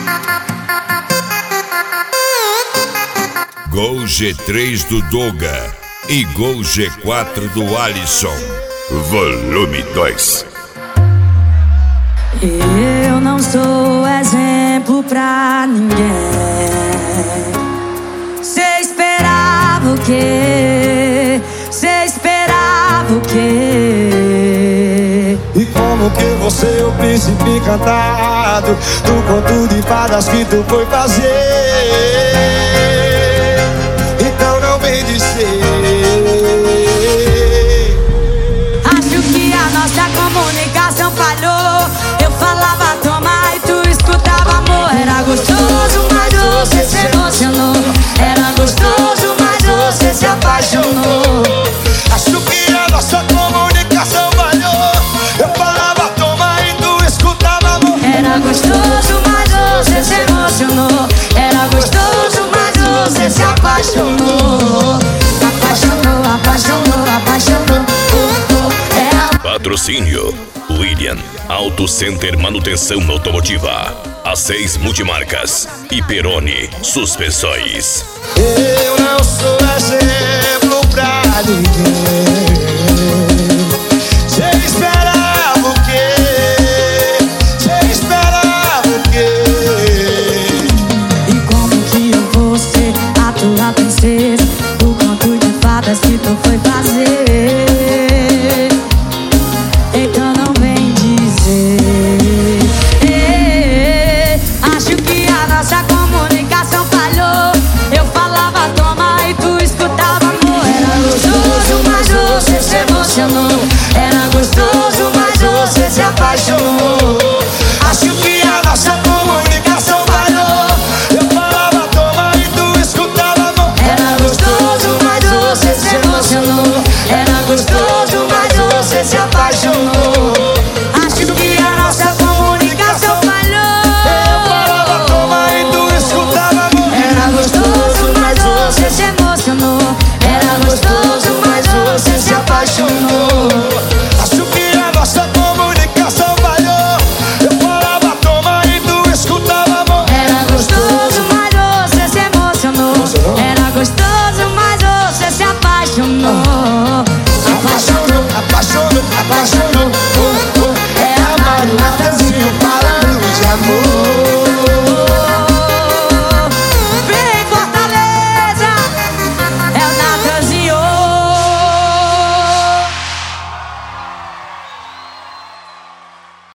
Gol G3 do Doga e Gol G4 do Alisson. Volume 2. Eu não sou exemplo pra ninguém. Cê esperava o quê? Cê esperava o quê? E como que você é o príncipe encantado do conto de fadas que tu foi fazer? Então não vem dizer. Acho que a nossa comunicação falhou. Eu falava toma e tu escutava amor. Era gostoso, mas você se emocionou. Era gostoso, mas você se apaixonou. Acho que a nossa comunicação falhou. Eu falava toma e tu escutava amor. Era gostoso, mas você se emocionou. Era gostoso, mas você se apaixonou. Apaixonou, apaixonou, apaixonou. Patrocínio William Auto Center Manutenção Automotiva, A6 Multimarcas e Peroni Suspensões. Eu não sou exemplo pra ninguém.